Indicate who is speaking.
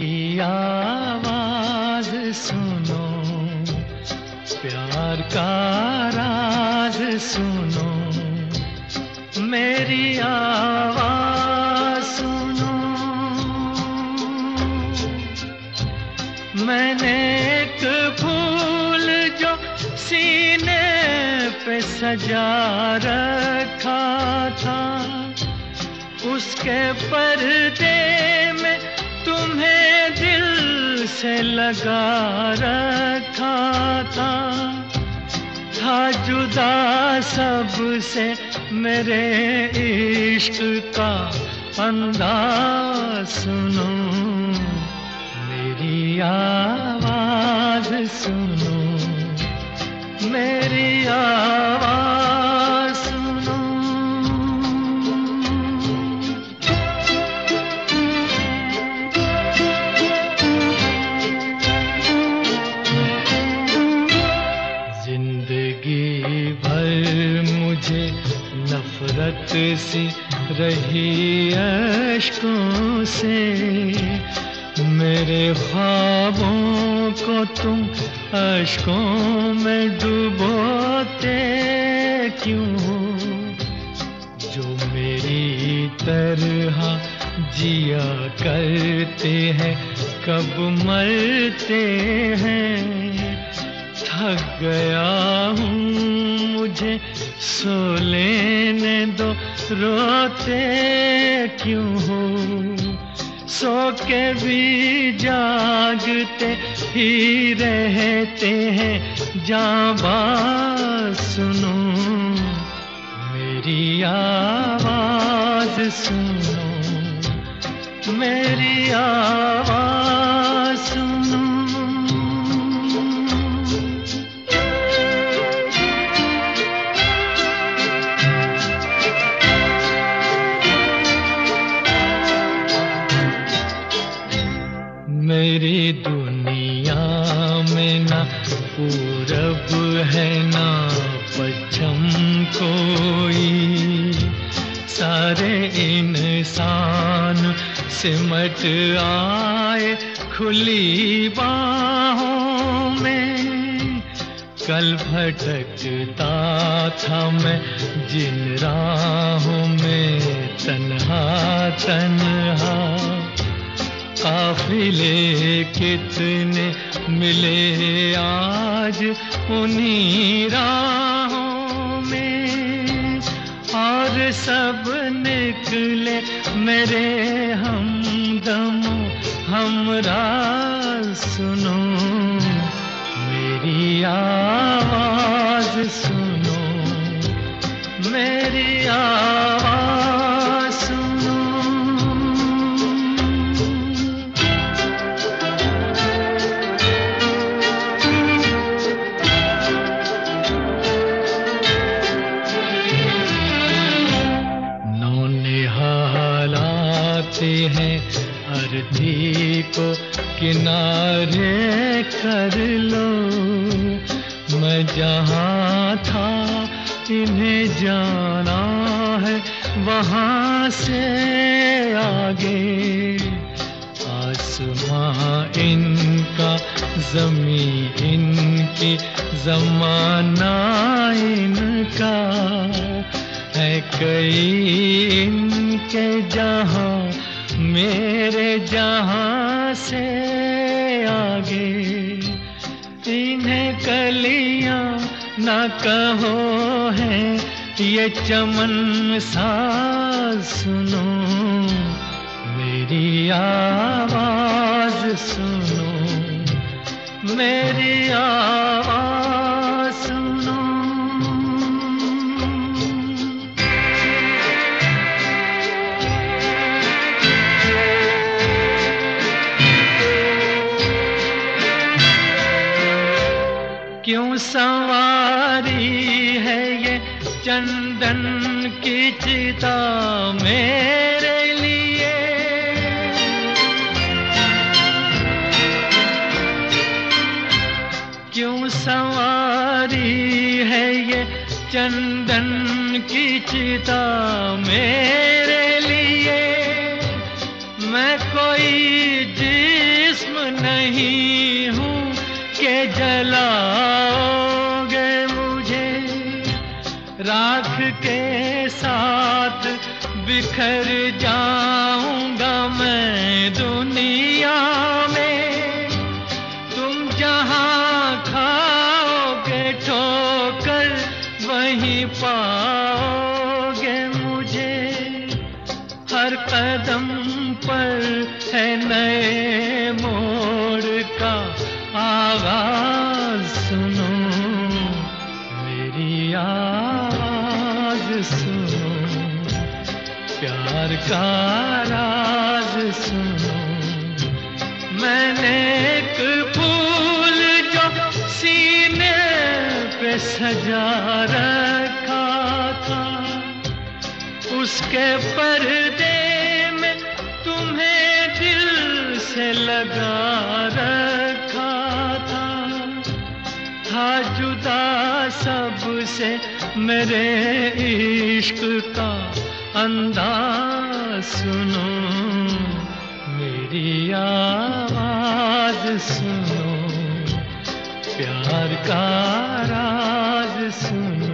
Speaker 1: मेरी आवाज सुनो, प्यार का राज सुनो, मेरी आवाज सुनो। मैंने एक फूल जो सीने पे सजा रखा था, उसके पर्दे में तुम्हें दिल से लगा रखा था जुदा सबसे मेरे इश्क का अंदाज सुनो, मेरी आवाज सुनो, मेरी आवाज सुनो। जिंदगी भर मुझे नफरत सी रही अश्कों से, मेरे ख्वाबों को तुम अश्कों में डुबोते क्यों हो? जो मेरी तरह जिया करते हैं कब मरते हैं। थक गया हूँ मुझे सो लेने दो, रोते क्यों हो? सो के भी जागते ही रहते हैं, जाबाज सुनो, मेरी आवाज सुनो, मेरी आवाज सुनो। मेरी दुनिया में ना पूरब है ना पश्चिम कोई, सारे इंसान सिमट आए खुली बाहों में। कल भटकता था मैं जिन राहों में तन्हा तन्हा, काफिले कितने मिले आज उन्हीं राहों में, और सब निकले मेरे हमदम हमराज सुनो, मेरी आवाज सुनो, मेरी आवाज सुनो। हैं अर्थी को किनारे कर लो, मैं जहाँ था इन्हें जाना है वहाँ से आगे। आसमां इनका ज़मीं इनकी ज़माना इनका है, कई इनके जहाँ मेरे जहाँ से आगे। इन्हें कलियाँ न कहो है ये चमन सा सुनो, मेरी आवाज सुनो, मेरी आवाज सुनो। क्यों सवारी है ये चंदन की चिता मेरे लिए, क्यों सवारी है ये चंदन की चिता मेरे लिए। मैं कोई जी नहीं हूँ के जलाओगे मुझे। राख के साथ बिखर जाऊंगा मैं दुनिया में। तुम जहाँ खाओगे ठोकर वहीं पाओगे मुझे। हर कदम पर है नए मोड़ का आवाज सुनो, मेरी आवाज सुनो, प्यार का राज सुनो। मैंने एक फूल जो सीने पे सजा रखा था, उसके पर्दे में तुम्हें दिल से लगा रखा था। जुदा सबसे मेरे इश्क का अंदाज सुनो, मेरी आवाज सुनो, प्यार का राज सुनो।